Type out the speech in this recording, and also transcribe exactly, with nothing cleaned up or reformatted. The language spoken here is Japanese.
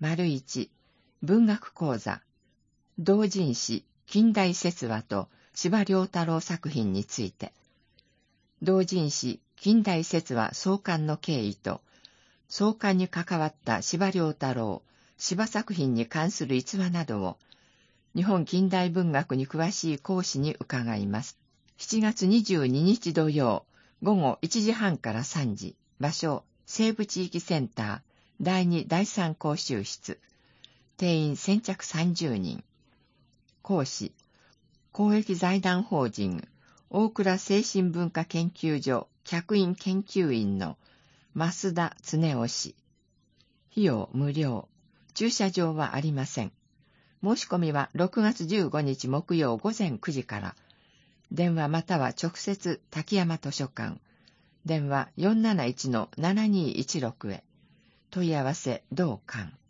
いち、文学講座、同人誌近代説話と司馬遼太郎作品について、同人誌近代説話創刊の経緯と、創刊に関わった司馬遼太郎、司馬作品に関する逸話などを、日本近代文学に詳しい講師に伺います。しちがつにじゅうににち土曜、午後いちじはんからさんじ、場所、西部地域センター、だいにだいさん講習室、定員先着さんじゅうにん。講師、公益財団法人、大倉精神文化研究所客員研究員の増田恒夫氏。費用無料。駐車場はありません。申し込みはろくがつじゅうごにち木曜午前くじから。電話または直接滝山図書館。電話 よんなないちのななにいちろく へ。問い合わせ同館。